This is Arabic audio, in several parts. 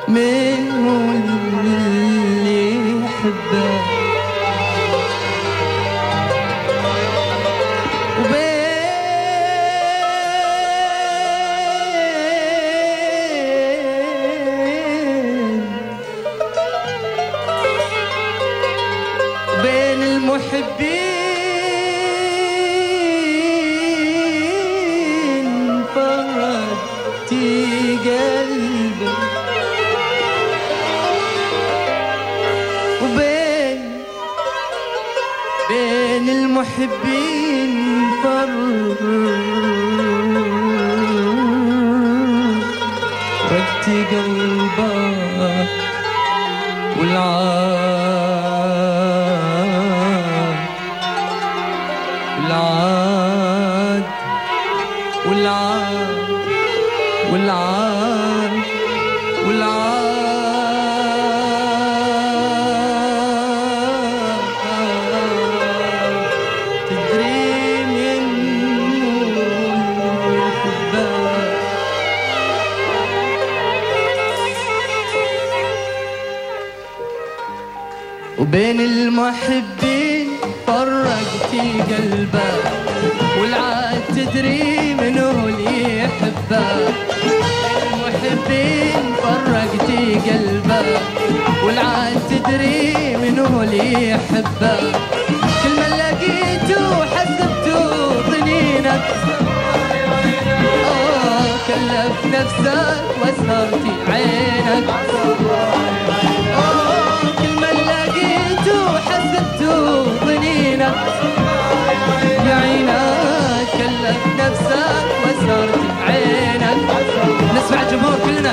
منه اللي يحبه بين المحبين فرقتي قلبي بين المحبين فرقتي قلبك تدري منه يحبك وبين المحبين فرقتي قلبك والعاد تدري منه اللي يحبك المحبين فرقتي قلبك والعاد تدري منه اللي يحبك كل ما لقيته حسبته طنينك كلف نفسك وسهرتي عينك كل ما لقيته حسبته طنينك يا عينك كلف نفسك وسهرتي عينك نسمع الجمهور كلنا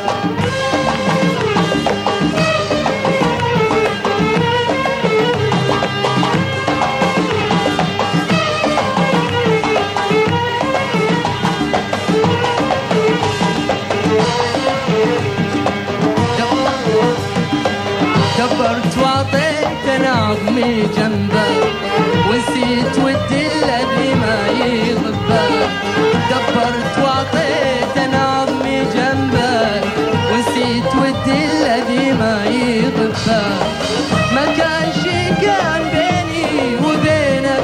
كبرت وعطيت انا عظمي جنبك ونسيت ودي الذي ما يغبك كبرت وعطيت انا عظمي جنبك ونسيت ودي الذي ما يغبك ما كان شي كان بيني وبينك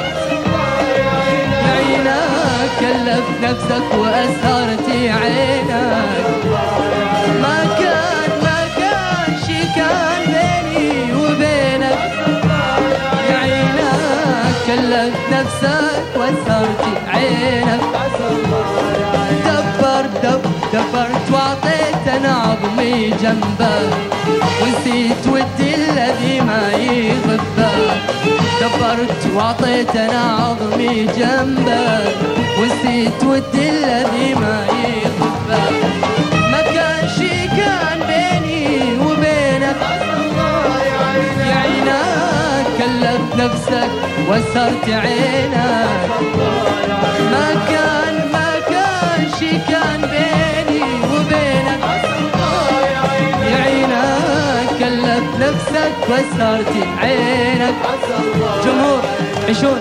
عينك كلف نفسك واسهرتي عينك ما كان شي كان بيني وبينك يا عينك كلف نفسك وسهرتي عينك دبرت وعطيت انا عظمي جنبك ونسيت ودي الذي ما يغبك دبرت وعطيت انا عظمي جنبك ونسيت ودي الذي ما يغبك ما كان شي كان بيني وبينك يا عينك كلف نفسك وسهرت عينك ما كان شي كان بيني وبينك يا عينك كلف نفسك وسهرت عينك جمهور عيشون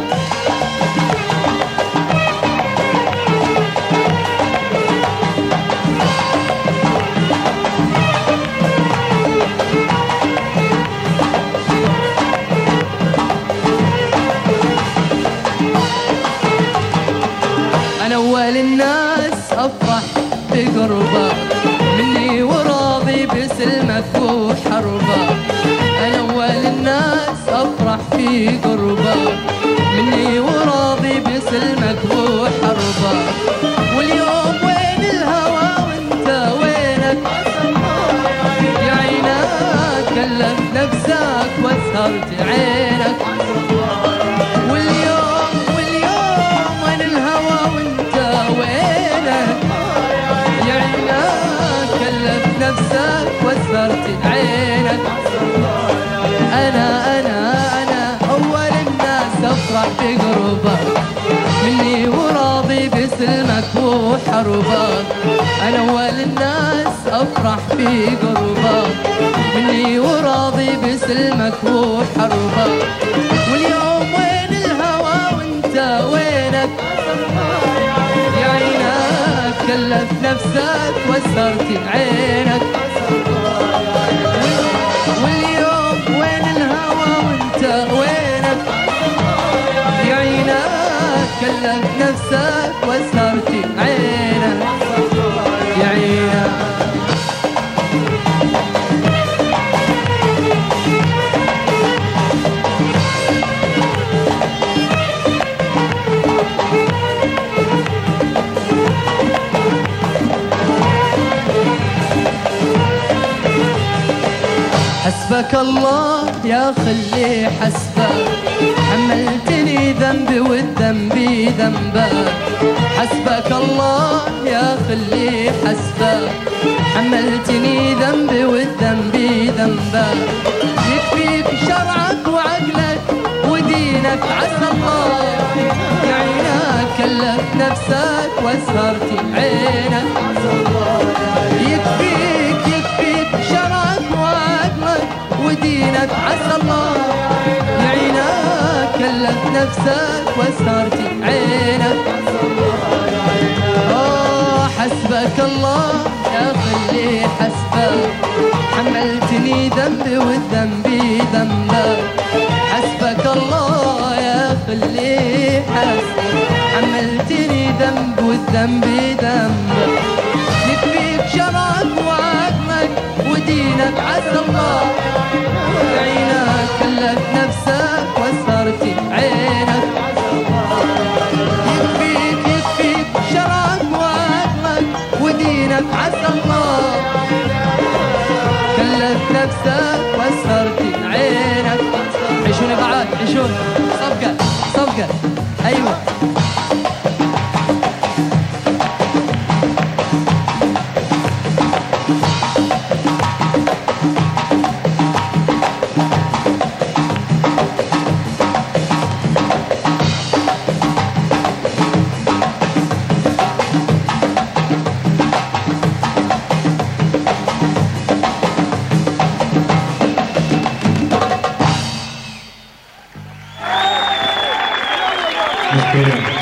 أنا أول الناس أفرح بقربك مني وراضي بسلمك وحربك أنا أول الناس أفرح في قربك مني وراضي بسلمك وحربك واليوم وين الهوى وانت وينك يا عينك كلف نفسك وسهرت عينك واليوم وين الهوى وانت وينك يا عينك كلف نفسك وسهرت عينك أنا أول الناس أفرح بقربك مني وراضي بسلمك وحربك أنا أول الناس أفرح بقربك مني وراضي بسلمك وحربك واليوم وين الهوى وانت وينك يا عينك كلف نفسك وسرت عينك. واليوم وين الهوى وانت وينك؟ يعينك كلف نفسك وسرت عينك يعينك. حسبك الله يا خلي حسبك، حملتني ذنبي والذنبي ذنبك. حسبك الله يا خلي حسبك، حملتني ذنبي والذنبي ذنبك. يكفيك شرعك وعقلك ودينك عسى الله يعينك كلف نفسك وسهرت عينك. يكفيك شرعك وعقلك ودينك عسى الله يعينك كلف نفسك وسهرت عينك. حسبك الله يا خلي حسبك، حملتني ذنبي والذنبي ذنبك. حسبك الله يا خلي حسبك، حملتني ذنب والذنبي ذنبك. يكفيك شرعك وعقلك ودينك عسى الله يعينك كلف نفسك وسهرت عينك. يكفيك شرعك وعقلك ودينك عسى الله كلف نفسك وسهرت عينك. عيشوني بعد عيشوني صفقة أيوة. Okay.